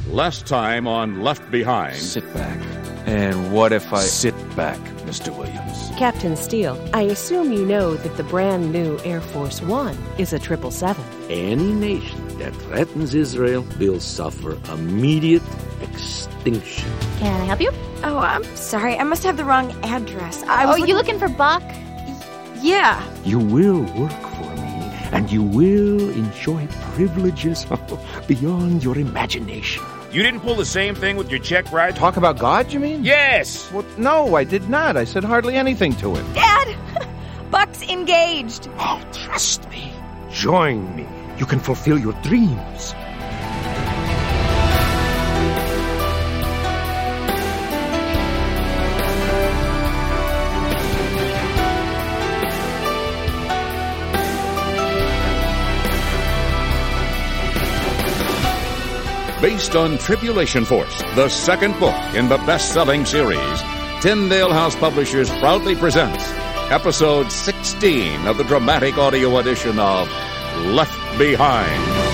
Last time on Left Behind. Sit back. And what if I... Sit back, Mr. Williams. Captain Steele, I assume you know that the brand new Air Force One is a 777. Any nation that threatens Israel will suffer immediate extinction. Can I help you? Oh, I'm sorry. I must have the wrong address. You looking for Buck? Yeah. You will work for me, and you will enjoy privileges beyond your imagination. You didn't pull the same thing with your check ride? Talk about God, you mean? Yes! Well, no, I did not. I said hardly anything to it. Dad! Buck's engaged. Oh, trust me. Join me. You can fulfill your dreams. Based on Tribulation Force, the second book in the best-selling series, Tyndale House Publishers proudly presents Episode 16 of the dramatic audio edition of Left Behind.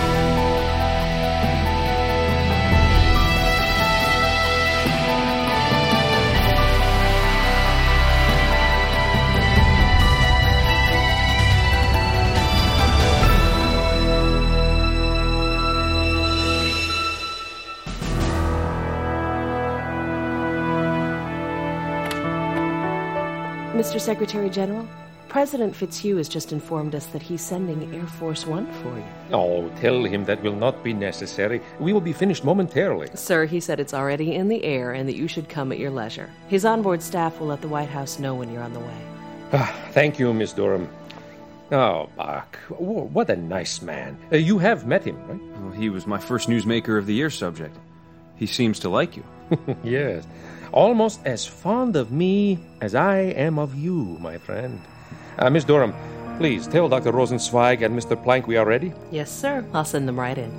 Mr. Secretary General, President Fitzhugh has just informed us that he's sending Air Force One for you. Oh, tell him that will not be necessary. We will be finished momentarily. Sir, he said it's already in the air and that you should come at your leisure. His onboard staff will let the White House know when you're on the way. Thank you, Miss Durham. Oh, Buck, what a nice man. You have met him, right? Well, he was my first Newsmaker of the Year subject. He seems to like you. Yes. Almost as fond of me as I am of you, my friend. Miss Durham, please tell Dr. Rosenzweig and Mr. Plank we are ready. Yes, sir. I'll send them right in.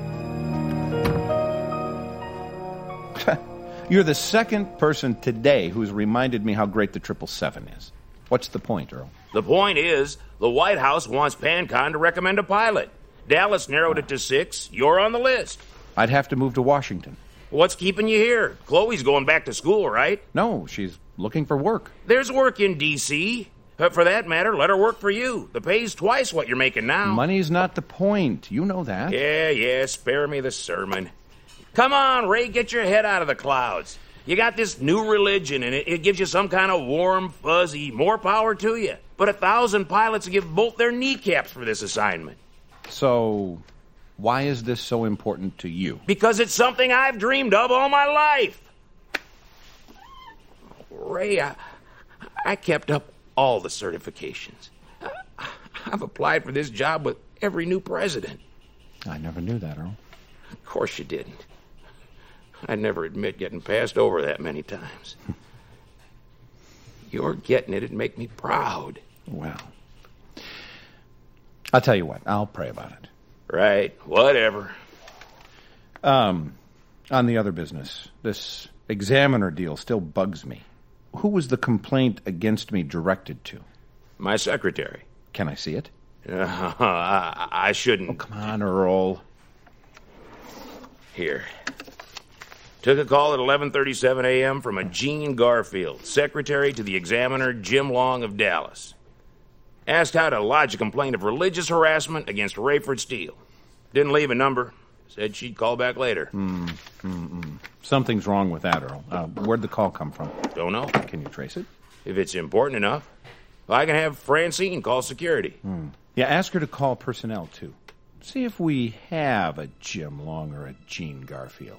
You're the second person today who's reminded me how great the 777 is. What's the point, Earl? The point is, the White House wants PanCon to recommend a pilot. Dallas narrowed it to 6. You're on the list. I'd have to move to Washington. What's keeping you here? Chloe's going back to school, right? No, she's looking for work. There's work in D.C. For that matter, let her work for you. The pay's twice what you're making now. Money's not the point. You know that. Yeah, spare me the sermon. Come on, Ray, get your head out of the clouds. You got this new religion, and it gives you some kind of warm, fuzzy, more power to you. But 1,000 pilots give both their kneecaps for this assignment. So, why is this so important to you? Because it's something I've dreamed of all my life. Ray, I kept up all the certifications. I've applied for this job with every new president. I never knew that, Earl. Of course you didn't. I'd never admit getting passed over that many times. Your getting it'd make me proud. Well, I'll tell you what. I'll pray about it. Right, whatever. On the other business, this Examiner deal still bugs me. Who was the complaint against me directed to? My secretary. Can I see it? I shouldn't. Oh, come on, Earl. Here. Took a call at 11:37 a.m. from a Gene Garfield, secretary to the Examiner, Jim Long of Dallas. Asked how to lodge a complaint of religious harassment against Rayford Steele. Didn't leave a number. Said she'd call back later. Something's wrong with that, Earl. Where'd the call come from? Don't know. Can you trace it? If it's important enough. I can have Francine call security. Yeah, ask her to call personnel, too. See if we have a Jim Long or a Gene Garfield.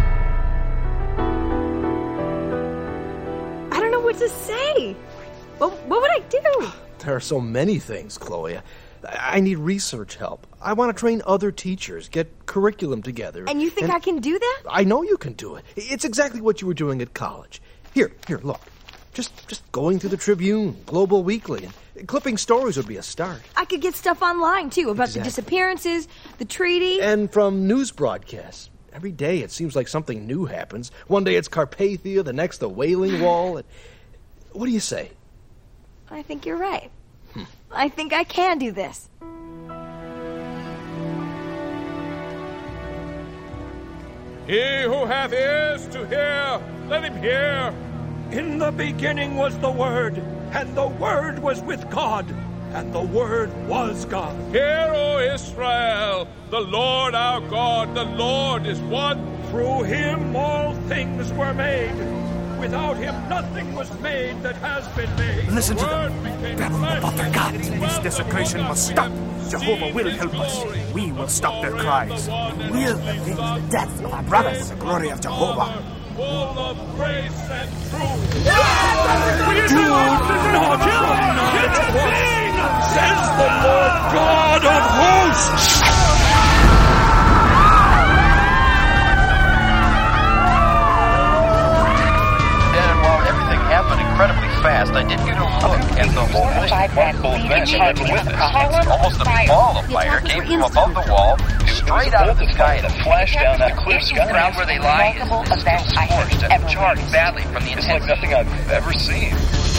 I don't know what to say. What would I do? There are so many things, Chloe. I need research help. I want to train other teachers, get curriculum together. And you think I can do that? I know you can do it. It's exactly what you were doing at college. Here, look. Just going through the Tribune, Global Weekly, and clipping stories would be a start. I could get stuff online, too, about the disappearances, the treaty. And from news broadcasts. Every day it seems like something new happens. One day it's Carpathia, the next the Wailing Wall. What do you say? I think you're right. I think I can do this. He who hath ears to hear, let him hear. In the beginning was the Word, and the Word was with God, and the Word was God. Hear, O Israel, the Lord our God, the Lord is one. Through him all things were made. Without him nothing was made that has been made. Listen to them. Babbling about their gods. This desecration must stop. Jehovah will help us. We will stop their cries. We'll avenge the death of our brothers. The glory of Jehovah. Full of grace and truth. Do not pronounce a thing, says the Lord God of hosts. Happened incredibly fast. I didn't get a look at the whole thing. One event with it. Almost a ball of fire came from above the wall, straight out of the sky, and flashed down that clear sky. The ground where they lie is scorched and charred badly from the intense. It's like nothing I've ever seen.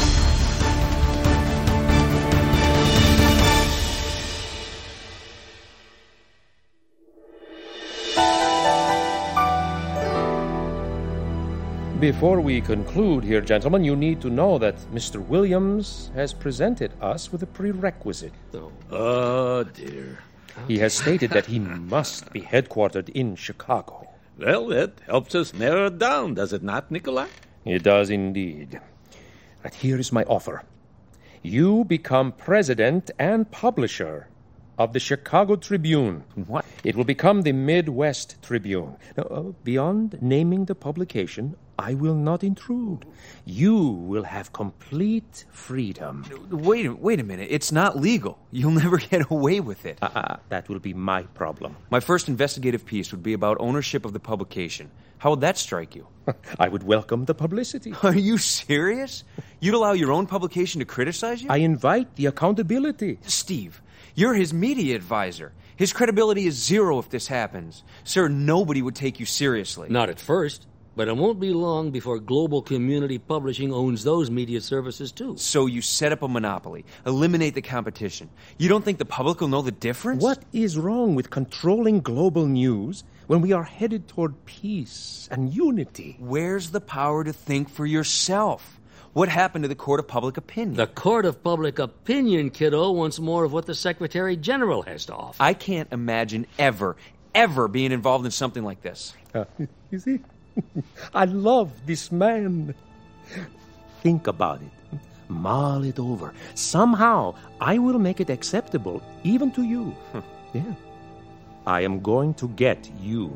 Before we conclude here, gentlemen, you need to know that Mr. Williams has presented us with a prerequisite. Oh, dear. He has stated that he must be headquartered in Chicago. Well, that helps us narrow it down, does it not, Nikolai? It does indeed. But here is my offer. You become president and publisher of the Chicago Tribune. What? It will become the Midwest Tribune. Now, beyond naming the publication, I will not intrude. You will have complete freedom. Wait a minute. It's not legal. You'll never get away with it. That will be my problem. My first investigative piece would be about ownership of the publication. How would that strike you? I would welcome the publicity. Are you serious? You'd allow your own publication to criticize you? I invite the accountability. Steve, you're his media advisor. His credibility is zero if this happens. Sir, nobody would take you seriously. Not at first. But it won't be long before Global Community Publishing owns those media services, too. So you set up a monopoly, eliminate the competition. You don't think the public will know the difference? What is wrong with controlling global news when we are headed toward peace and unity? Where's the power to think for yourself? What happened to the Court of Public Opinion? The Court of Public Opinion, kiddo, wants more of what the Secretary General has to offer. I can't imagine ever being involved in something like this. You see? I love this man. Think about it. Mull it over. Somehow, I will make it acceptable, even to you. Yeah. I am going to get you.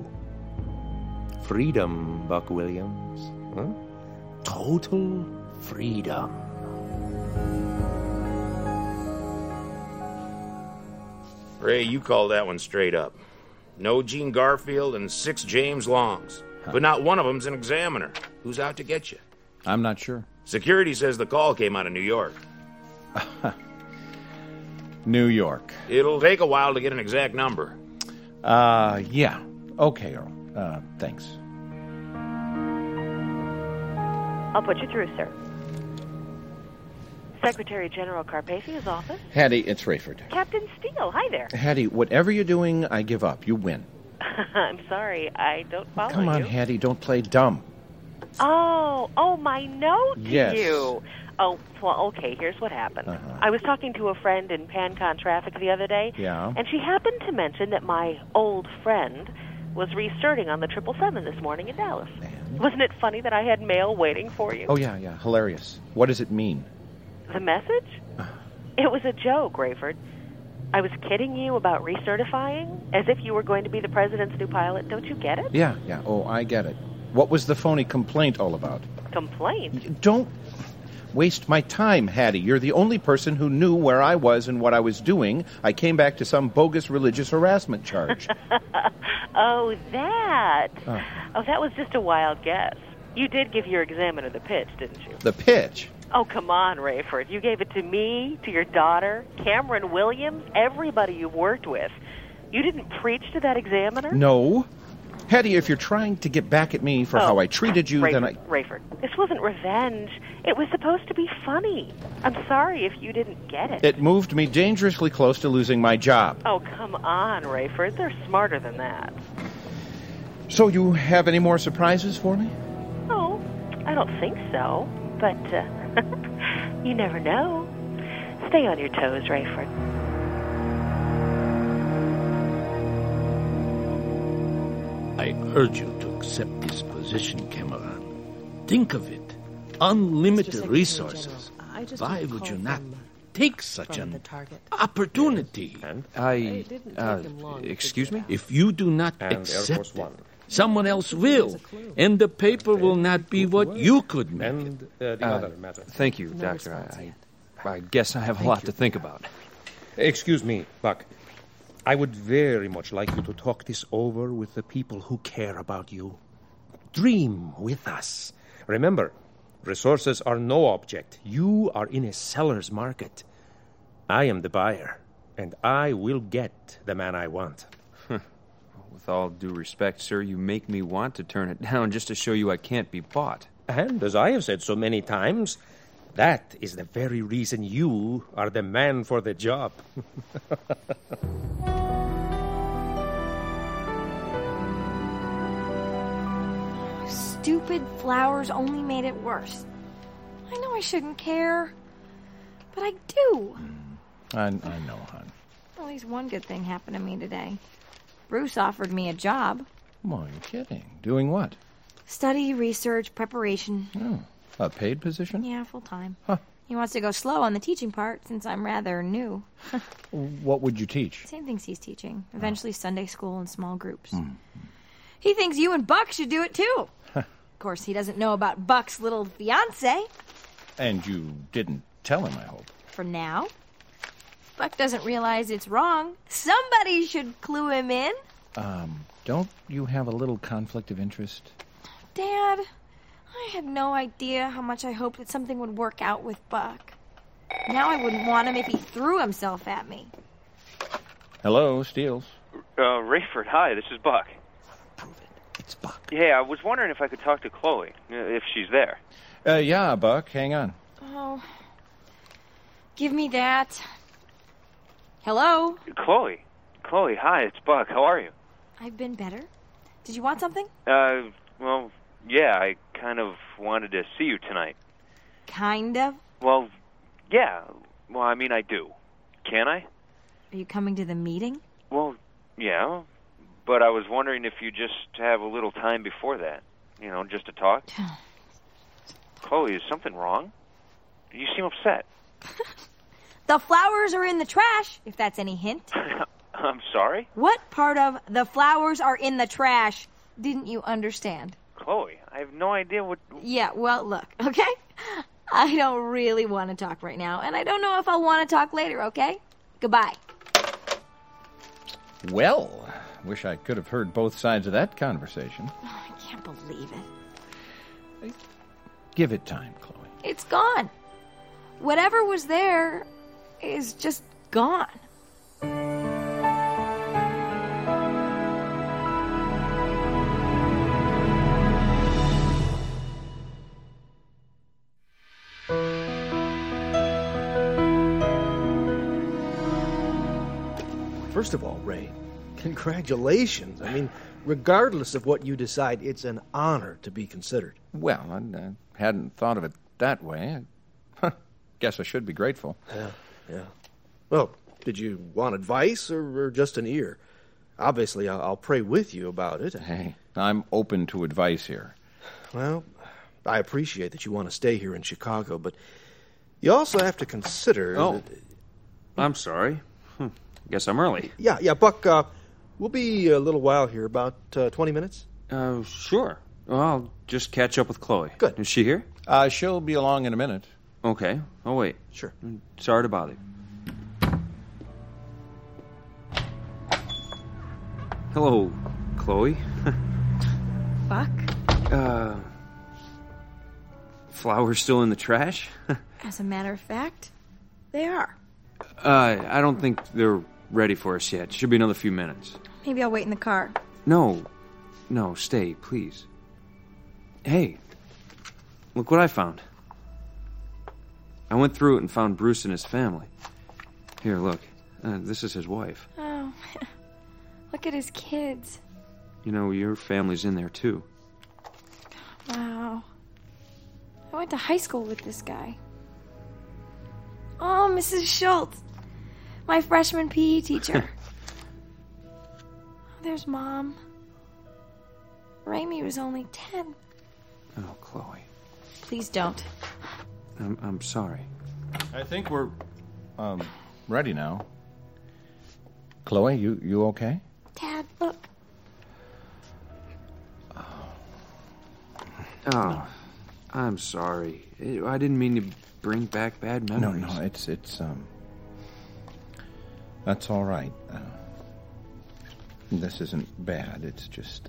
Freedom, Buck Williams. Huh? Total freedom. Ray, you call that one straight up. No Gene Garfield and 6 James Longs. But not one of them's an examiner. Who's out to get you? I'm not sure. Security says the call came out of New York. New York. It'll take a while to get an exact number. Yeah. Okay, Earl. Thanks. I'll put you through, sir. Secretary General Carpathia's office. Hattie, it's Rayford. Captain Steele, hi there. Hattie, whatever you're doing, I give up. You win. I'm sorry, I don't follow you. Come on, Hattie, don't play dumb. Oh, my note to Yes. you. Oh, well, okay, here's what happened. I was talking to a friend in PanCon traffic the other day, and she happened to mention that my old friend was restarting on the 777 this morning in Dallas. Wasn't it funny that I had mail waiting for you? Oh, yeah, hilarious. What does it mean? The message? It was a joke, Rayford. I was kidding you about recertifying, as if you were going to be the president's new pilot. Don't you get it? Yeah. Oh, I get it. What was the phony complaint all about? Complaint? Don't waste my time, Hattie. You're the only person who knew where I was and what I was doing. I came back to some bogus religious harassment charge. Oh, that. Oh, that was just a wild guess. You did give your examiner the pitch, didn't you? The pitch? Oh, come on, Rayford. You gave it to me, to your daughter, Cameron Williams, everybody you've worked with. You didn't preach to that examiner? No. Hattie, if you're trying to get back at me for how I treated you, then I... Rayford, this wasn't revenge. It was supposed to be funny. I'm sorry if you didn't get it. It moved me dangerously close to losing my job. Oh, come on, Rayford. They're smarter than that. So you have any more surprises for me? Oh, I don't think so. But you never know. Stay on your toes, Rayford. I urge you to accept this position, Cameron. Think of it. Unlimited resources. Why would you not take such an opportunity? Excuse me? If you do not accept it, someone else will, and the paper will not be what you could make. And the other matter. Thank you, Doctor. I guess I have a lot to think about. Excuse me, Buck. I would very much like you to talk this over with the people who care about you. Dream with us. Remember, resources are no object. You are in a seller's market. I am the buyer, and I will get the man I want. With all due respect, sir, you make me want to turn it down just to show you I can't be bought. And as I have said so many times, that is the very reason you are the man for the job. Stupid flowers only made it worse. I know I shouldn't care, but I do. I know, hon. At least one good thing happened to me today. Bruce offered me a job. Well, you're kidding. Doing what? Study, research, preparation. Oh, a paid position? Yeah, full-time. Huh. He wants to go slow on the teaching part since I'm rather new. What would you teach? Same things he's teaching. Eventually Sunday school and small groups. He thinks you and Buck should do it too. Of course, he doesn't know about Buck's little fiancé. And you didn't tell him, I hope. For now. Buck doesn't realize it's wrong. Somebody should clue him in. Don't you have a little conflict of interest? Dad, I had no idea how much I hoped that something would work out with Buck. Now I wouldn't want him if he threw himself at me. Hello, Steels. Rayford, hi, this is Buck. Prove it. It's Buck. Yeah, I was wondering if I could talk to Chloe, if she's there. Yeah, Buck, hang on. Oh, give me that. Hello? Chloe, hi, it's Buck. How are you? I've been better. Did you want something? Well, yeah, I kind of wanted to see you tonight. Kind of? Well, yeah. Well, I mean, I do. Can I? Are you coming to the meeting? Well, yeah. But I was wondering if you just have a little time before that. You know, just to talk. Chloe, is something wrong? You seem upset. The flowers are in the trash, if that's any hint. I'm sorry? What part of the flowers are in the trash didn't you understand? Chloe, I have no idea what... Yeah, well, look, okay? I don't really want to talk right now, and I don't know if I'll want to talk later, okay? Goodbye. Well, wish I could have heard both sides of that conversation. Oh, I can't believe it. Give it time, Chloe. It's gone. Whatever was there is just gone. First of all, Ray, congratulations. I mean, regardless of what you decide, it's an honor to be considered. Well, I hadn't thought of it that way. Guess I should be grateful. Yeah. Well, did you want advice or just an ear? Obviously, I'll pray with you about it. Hey, I'm open to advice here. Well, I appreciate that you want to stay here in Chicago, but you also have to consider... Oh, I'm sorry. Guess I'm early. Yeah, Buck, we'll be a little while here, about 20 minutes. Sure. Well, I'll just catch up with Chloe. Good. Is she here? She'll be along in a minute. Okay. I'll wait. Sure. Sorry to bother you. Hello, Chloe. Buck? Flowers still in the trash? As a matter of fact, they are. I don't think they're ready for us yet. Should be another few minutes. Maybe I'll wait in the car. No, stay, please. Hey, look what I found. I went through it and found Bruce and his family. Here, look. This is his wife. Oh, look at his kids. You know, your family's in there, too. Wow. I went to high school with this guy. Oh, Mrs. Schultz. My freshman PE teacher. There's Mom. Raimi was only 10. Oh, Chloe. Please don't. I'm sorry. I think we're ready now. Chloe, you okay? Dad, look. Oh, I'm sorry. I didn't mean to bring back bad memories. No, it's that's all right. This isn't bad. It's just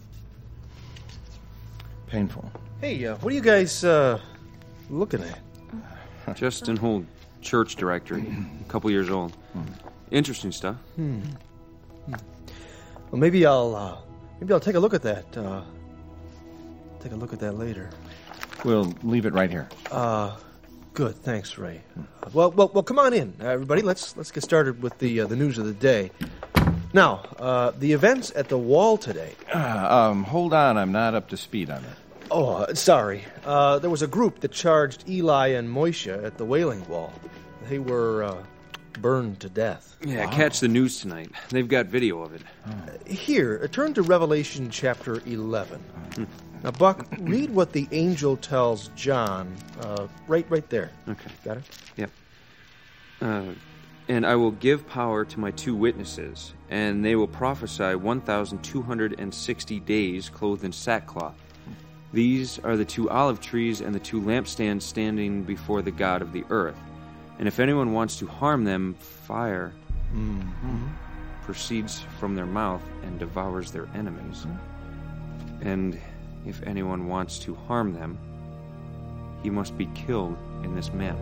painful. Hey, what are you guys looking at? Just an old church directory, a couple years old. Interesting stuff. Well, maybe I'll take a look at that. Take a look at that later. We'll leave it right here. Good. Thanks, Ray. Well, come on in, everybody. Let's get started with the news of the day. Now, the events at the wall today. Hold on. I'm not up to speed on it. Oh, sorry. There was a group that charged Eli and Moisha at the Wailing Wall. They were burned to death. Yeah, catch the news tonight. They've got video of it. Here, turn to Revelation chapter 11. Now, Buck, read what the angel tells John right there. Okay. Got it? Yep. And I will give power to my 2 witnesses, and they will prophesy 1,260 days clothed in sackcloth. These are the 2 olive trees and the 2 lampstands standing before the God of the earth. And if anyone wants to harm them, fire proceeds from their mouth and devours their enemies. And if anyone wants to harm them, he must be killed in this manner.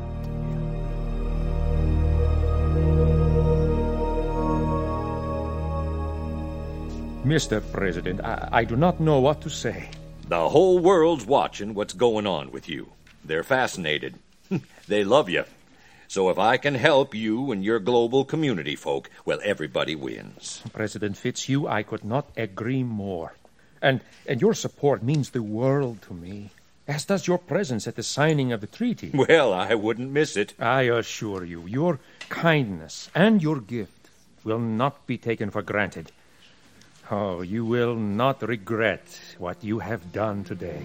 Mr. President, I do not know what to say. The whole world's watching what's going on with you. They're fascinated. They love you. So if I can help you and your global community folk, well, everybody wins. President Fitzhugh, I could not agree more. And your support means the world to me, as does your presence at the signing of the treaty. Well, I wouldn't miss it. I assure you, your kindness and your gift will not be taken for granted. Oh, you will not regret what you have done today.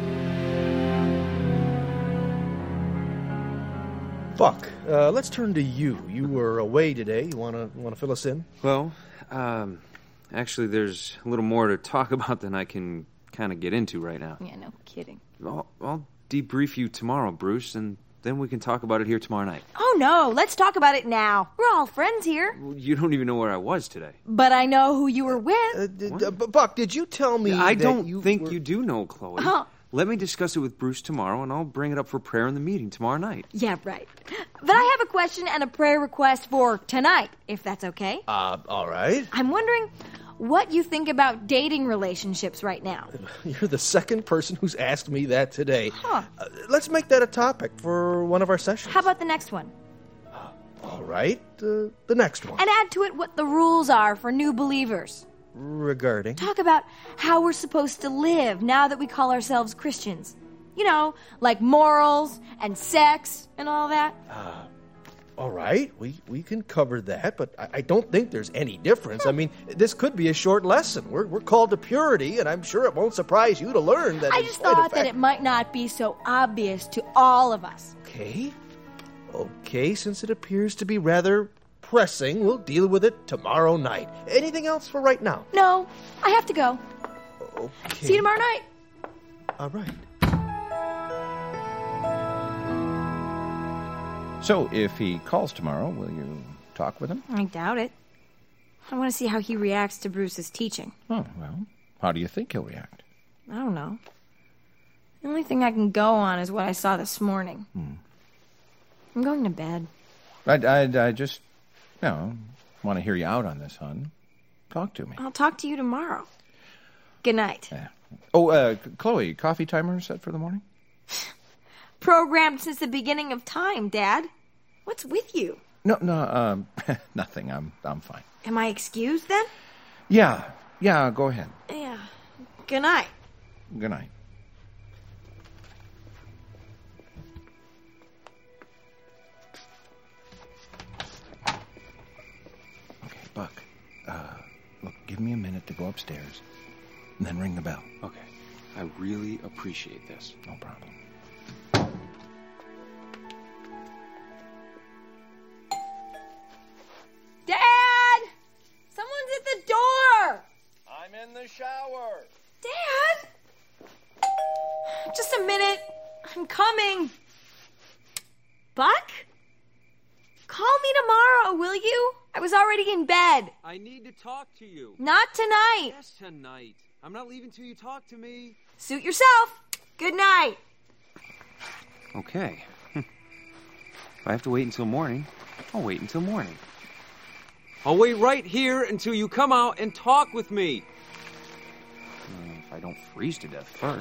Buck, let's turn to you. You were away today. You wanna fill us in? Well, actually, there's a little more to talk about than I can kind of get into right now. Yeah, no kidding. I'll debrief you tomorrow, Bruce, and then we can talk about it here tomorrow night. Oh, no, let's talk about it now. We're all friends here. You don't even know where I was today. But I know who you were with. Buck, did you tell me I that don't think you do know, Chloe. Let me discuss it with Bruce tomorrow, and I'll bring it up for prayer in the meeting tomorrow night. Yeah, right. But I have a question and a prayer request for tonight, if that's okay. All right. I'm wondering what you think about dating relationships right now. You're the second person who's asked me that today. Let's make that a topic for one of our sessions. How about the next one? All right, the next one. And add to it what the rules are for new believers. Regarding? Talk about how we're supposed to live now that we call ourselves Christians. You know, like morals and sex and all that. All right, we can cover that, but I don't think there's any difference. I mean, this could be a short lesson. We're called to purity, and I'm sure it won't surprise you to learn that. I just thought that it might not be so obvious to all of us. Okay, since it appears to be rather pressing, we'll deal with it tomorrow night. Anything else for right now? No, I have to go. Okay. See you tomorrow night. All right. So, if he calls tomorrow, will you talk with him? I doubt it. I want to see how he reacts to Bruce's teaching. Oh, well, how do you think he'll react? I don't know. The only thing I can go on is what I saw this morning. I'm going to bed. I just, want to hear you out on this, hon. Talk to me. I'll talk to you tomorrow. Good night. Yeah. Oh, Chloe, coffee timer set for the morning? Programmed since the beginning of time, Dad. What's with you? No, nothing. I'm fine. Am I excused then? Yeah, go ahead. good night. Good night. Okay, Buck. Look, give me a minute to go upstairs, and then ring the bell. Okay. I really appreciate this. No problem. Dad! Someone's at the door! I'm in the shower. Dad! Just a minute. I'm coming. Buck? Call me tomorrow, will you? I was already in bed. I need to talk to you. Not tonight. Yes, tonight. I'm not leaving till you talk to me. Suit yourself. Good night. Okay. If I have to wait until morning, I'll wait until morning. I'll wait right here until you come out and talk with me. If I don't freeze to death first.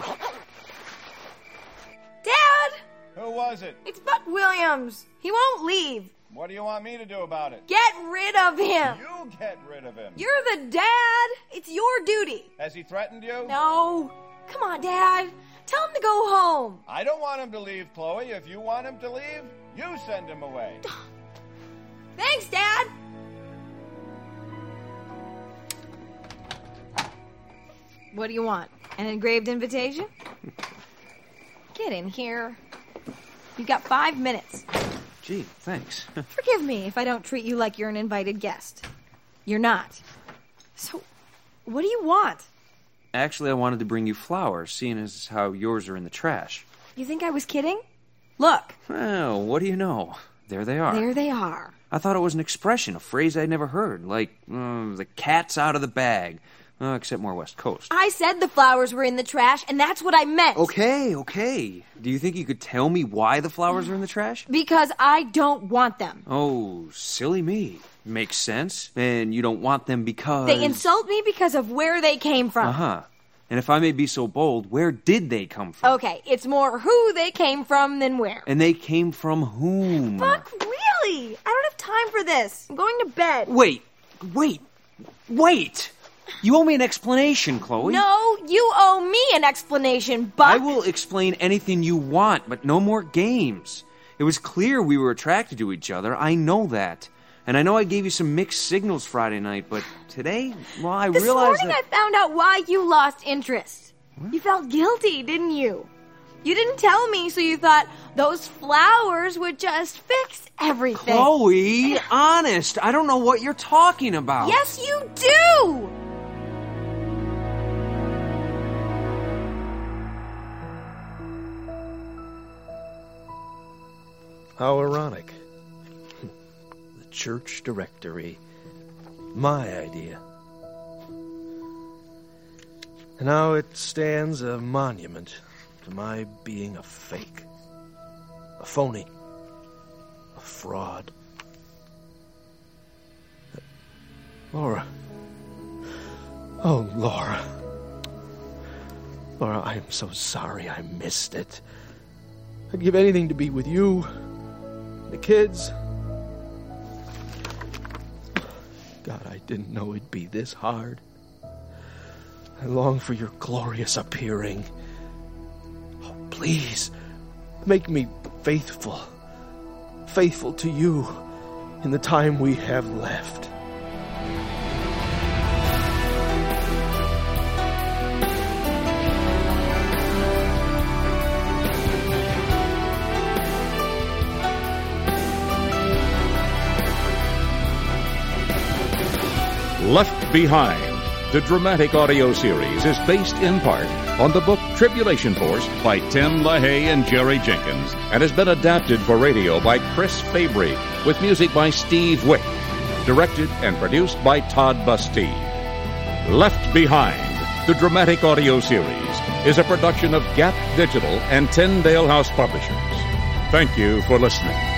Dad! Who was it? It's Buck Williams. He won't leave. What do you want me to do about it? Get rid of him. You get rid of him. You're the dad. It's your duty. Has he threatened you? No. Come on, Dad. Tell him to go home. I don't want him to leave, Chloe. If you want him to leave, you send him away. Thanks, Dad. What do you want? An engraved invitation? Get in here. You've got 5 minutes. Gee, thanks. Forgive me if I don't treat you like you're an invited guest. You're not. So, what do you want? Actually, I wanted to bring you flowers, seeing as how yours are in the trash. You think I was kidding? Look. Well, what do you know? There they are. There they are. I thought it was an expression, a phrase I'd never heard, like, the cat's out of the bag. Except more West Coast. I said the flowers were in the trash, and that's what I meant. Okay. Do you think you could tell me why the flowers are in the trash? Because I don't want them. Oh, silly me. Makes sense. And you don't want them because... They insult me because of where they came from. Uh-huh. And if I may be so bold, where did they come from? Okay, it's more who they came from than where. And they came from whom? Buck, really? I don't have time for this. I'm going to bed. Wait! You owe me an explanation, Chloe. No, you owe me an explanation, Buck. I will explain anything you want, but no more games. It was clear we were attracted to each other. I know that. And I know I gave you some mixed signals Friday night, but today, well, I realized This morning I found out why you lost interest. What? You felt guilty, didn't you? You didn't tell me, so you thought those flowers would just fix everything. Chloe, honest, I don't know what you're talking about. Yes, you do! How ironic. The church directory. My idea. And now it stands a monument to my being a fake. A phony. A fraud. Laura. Oh, Laura. Laura, I am so sorry I missed it. I'd give anything to be with you. The kids. God, I didn't know it'd be this hard. I long for your glorious appearing. Oh, please, make me faithful. Faithful to you in the time we have left. Left Behind, the dramatic audio series, is based in part on the book Tribulation Force by Tim LaHaye and Jerry Jenkins and has been adapted for radio by Chris Fabry with music by Steve Wick, directed and produced by Todd Bastide. Left Behind, the dramatic audio series, is a production of Gap Digital and Tyndale House Publishers. Thank you for listening.